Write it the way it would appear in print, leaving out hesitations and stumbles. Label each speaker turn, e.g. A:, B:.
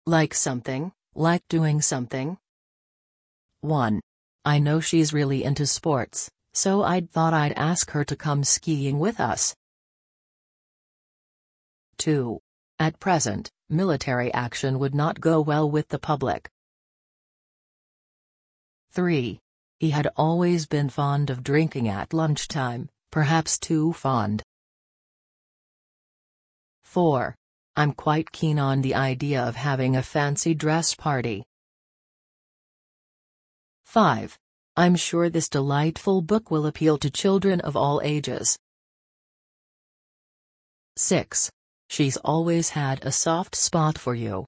A: Like something, like doing something. 1. I know she's really into sports, so thought I'd ask her to come skiing with us. 2. At present, military action would not go well with the public. 3. He had always been fond of drinking at lunchtime, perhaps too fond. 4. I'm quite keen on the idea of having a fancy dress party. 5. I'm sure this delightful book will appeal to children of all ages. 6. She's always had a soft spot for you.